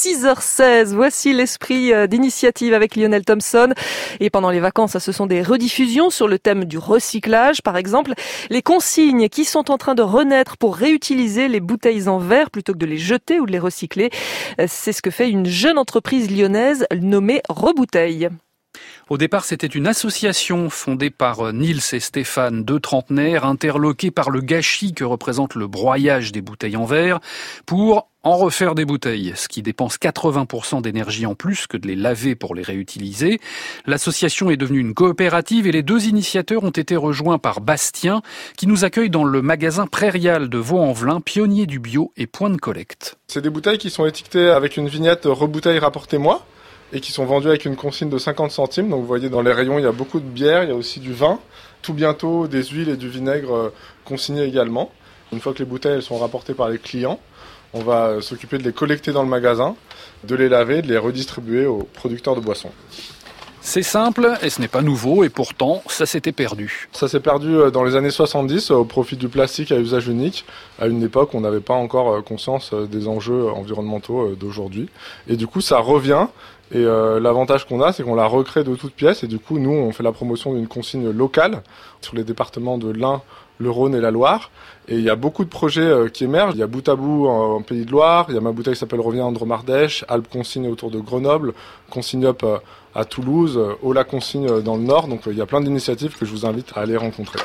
6h16. Voici l'esprit d'initiative avec Lionel Thompson. Et pendant les vacances, ce sont des rediffusions sur le thème du recyclage. Par exemple, les consignes qui sont en train de renaître pour réutiliser les bouteilles en verre plutôt que de les jeter ou de les recycler. C'est ce que fait une jeune entreprise lyonnaise nommée Rebouteille. Au départ, c'était une association fondée par Nils et Stéphane, deux trentenaires, interloqués par le gâchis que représente le broyage des bouteilles en verre, pour en refaire des bouteilles, ce qui dépense 80% d'énergie en plus que de les laver pour les réutiliser. L'association est devenue une coopérative et les deux initiateurs ont été rejoints par Bastien, qui nous accueille dans le magasin Prairial de Vaux-en-Velin, pionnier du bio et point de collecte. C'est des bouteilles qui sont étiquetées avec une vignette « Rebouteille, rapportez-moi » et qui sont vendues avec une consigne de 50 centimes. Donc vous voyez dans les rayons, il y a beaucoup de bière, il y a aussi du vin. Tout bientôt, des huiles et du vinaigre consignés également. Une fois que les bouteilles elles sont rapportées par les clients, on va s'occuper de les collecter dans le magasin, de les laver, de les redistribuer aux producteurs de boissons. C'est simple et ce n'est pas nouveau et pourtant ça s'était perdu. Ça s'est perdu dans les années 70 au profit du plastique à usage unique, à une époque où on n'avait pas encore conscience des enjeux environnementaux d'aujourd'hui. Et du coup ça revient et l'avantage qu'on a c'est qu'on la recrée de toutes pièces et du coup nous on fait la promotion d'une consigne locale sur les départements de l'Ain, le Rhône et la Loire. Et il y a beaucoup de projets qui émergent. Il y a Bout à Bout en Pays de Loire, il y a ma bouteille qui s'appelle Revient en Dromardèche, Alpes Consigne autour de Grenoble, Consigne Up à Toulouse, Ola Consigne dans le Nord. Donc il y a plein d'initiatives que je vous invite à aller rencontrer.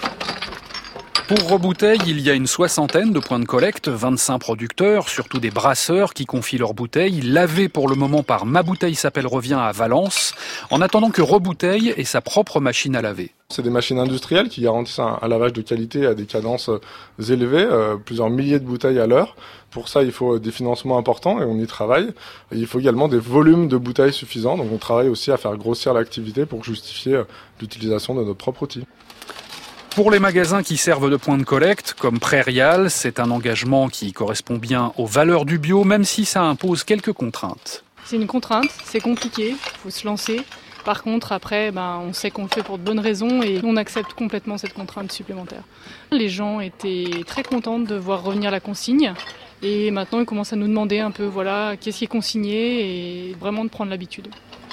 Pour Rebouteille, il y a une 60aine de points de collecte, 25 producteurs, surtout des brasseurs qui confient leurs bouteilles, lavées pour le moment par Ma Bouteille s'appelle Revient à Valence, en attendant que Rebouteille ait sa propre machine à laver. C'est des machines industrielles qui garantissent un lavage de qualité à des cadences élevées, plusieurs milliers de bouteilles à l'heure. Pour ça, il faut des financements importants et on y travaille. Et il faut également des volumes de bouteilles suffisants. Donc on travaille aussi à faire grossir l'activité pour justifier l'utilisation de notre propre outil. Pour les magasins qui servent de point de collecte, comme Prairial, c'est un engagement qui correspond bien aux valeurs du bio, même si ça impose quelques contraintes. C'est une contrainte, c'est compliqué, il faut se lancer. Par contre, après, on sait qu'on le fait pour de bonnes raisons et on accepte complètement cette contrainte supplémentaire. Les gens étaient très contents de voir revenir la consigne et maintenant ils commencent à nous demander un peu qu'est-ce qui est consigné et vraiment de prendre l'habitude.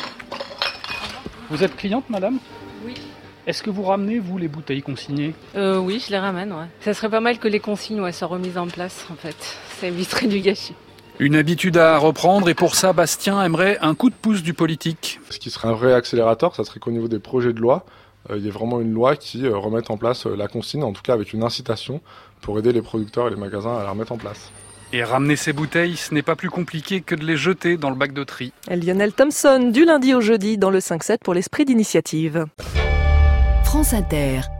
Vous êtes cliente, madame ? Oui. Est-ce que vous ramenez, vous, les bouteilles consignées ? Oui, je les ramène, ouais. Ça serait pas mal que les consignes soient remises en place, en fait. Ça éviterait du gâchis. Une habitude à reprendre et pour ça, Bastien aimerait un coup de pouce du politique. Ce qui serait un vrai accélérateur, ça serait qu'au niveau des projets de loi, il y ait vraiment une loi qui remette en place la consigne, en tout cas avec une incitation pour aider les producteurs et les magasins à la remettre en place. Et ramener ces bouteilles, ce n'est pas plus compliqué que de les jeter dans le bac de tri. Lionel Thompson, du lundi au jeudi dans le 5-7 pour l'esprit d'initiative. France Inter.